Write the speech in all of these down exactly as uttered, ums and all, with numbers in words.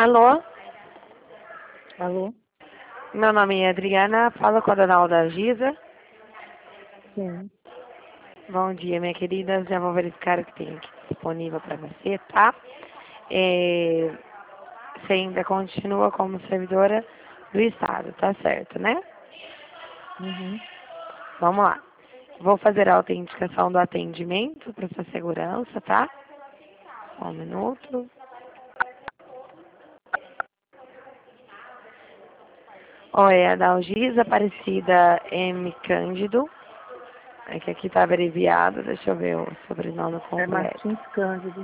Alô? Alô? Meu nome é Adriana, falo com a dona Alda Giza. Sim. Bom dia, minha querida. Já vou verificar o que tem aqui disponível para você, tá? É, você ainda continua como servidora do Estado, tá certo, né? Uhum. Vamos lá. Vou fazer a autenticação do atendimento para sua segurança, tá? Só um minuto. Oi, é a Dalgisa Aparecida M. Cândido. É que aqui tá abreviado, deixa eu ver o sobrenome É completo. Martins Cândido.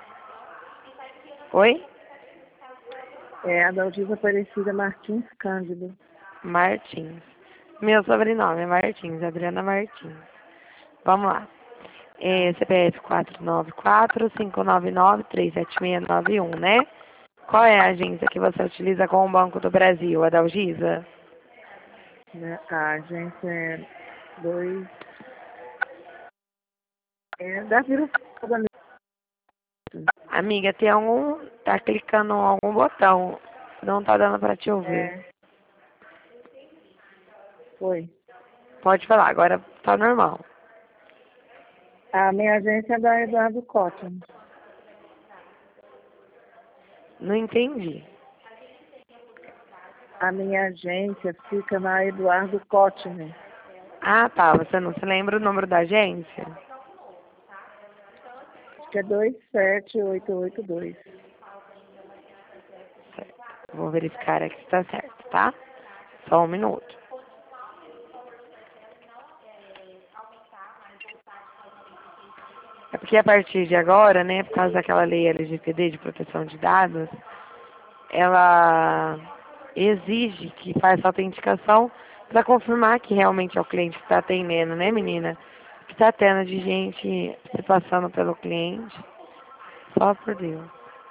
Oi? É a Dalgisa Aparecida Martins Cândido. Martins. Meu sobrenome é Martins, Adriana Martins. Vamos lá. É, C P F quatro nove quatro, cinco nove nove, três sete seis nove um, né? Qual é a agência que você utiliza com o Banco do Brasil, a Dalgisa? Né? A agência é dois. É da Vila Sônia. Amiga, tem algum... Tá clicando em algum botão. Não tá dando pra te ouvir. É. Foi. Pode falar, agora tá normal. A minha agência é da Eduardo Cotton. Não entendi. A minha agência fica na Eduardo Cotton. Ah, tá. Você não se lembra o número da agência? Acho que é dois sete oito oito dois. Certo. Vou verificar aqui se tá certo, tá? Só um minuto. É porque a partir de agora, né, por causa daquela lei L G P D de proteção de dados, ela exige que faça autenticação para confirmar que realmente é o cliente que está atendendo, né, menina? O que está tendo de gente se passando pelo cliente, só por Deus.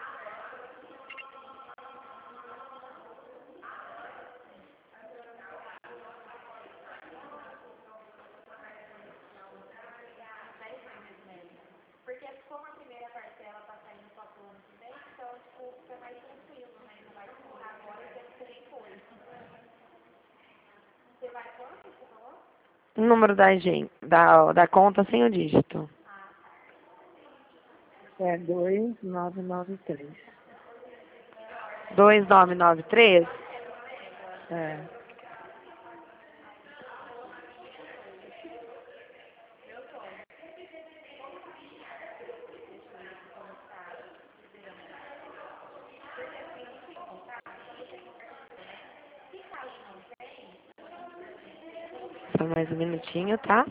O número da, agen- da, da conta sem o dígito. É dois nove nove três. dois nove nove três. É. Só mais um minutinho, tá?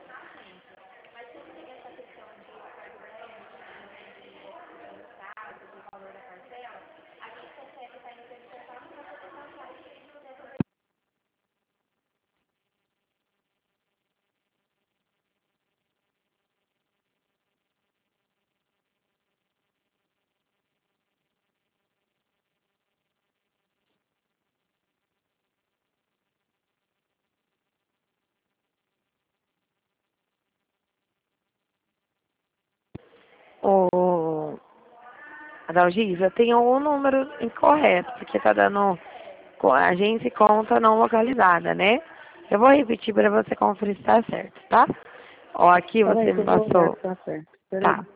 O Adalgisa, tem um número incorreto, porque tá dando co- agência e conta não localizada, né? Eu vou repetir para você conferir se tá certo, tá? Ó, aqui você Peraí que me eu vou olhar passou. se tá certo. Peraí. Tá.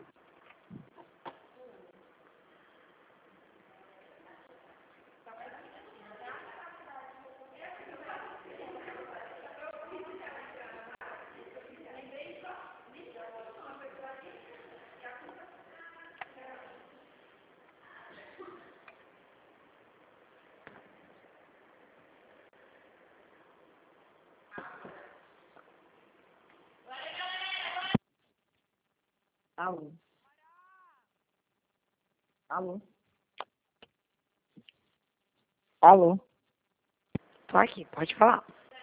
Alô? Alô? Alô? Tô aqui, pode falar.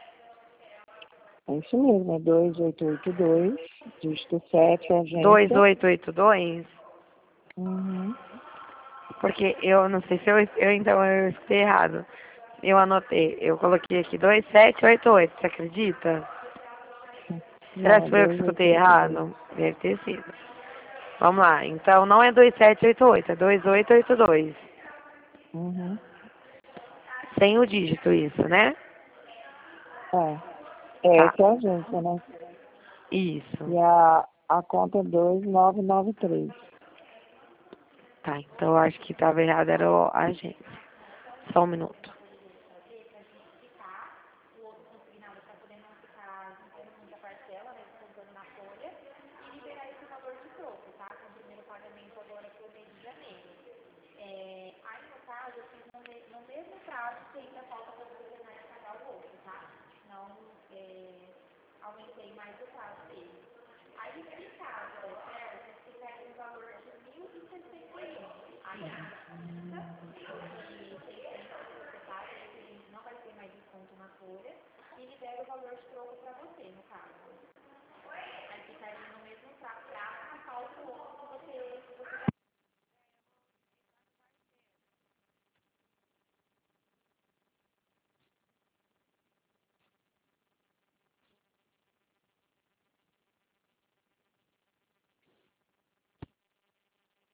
É isso mesmo, é dois oito oito dois, dígito sete, dois agência. oito oito dois, Uhum. porque eu não sei se eu, eu então eu escutei errado. Eu anotei, eu coloquei aqui dois sete oito oito, você acredita? Será Não, que é foi eu que dois oito escutei oito dois. errado? Deve ter sido. Vamos lá, então não é dois sete oito oito, é dois oito oito dois. Uhum. Sem o dígito isso, né? É. É, Tá. essa é a agência, né? Isso. E a, a conta é dois nove nove três. Tá, então eu acho que estava errado, era o- a agência. Só um minuto.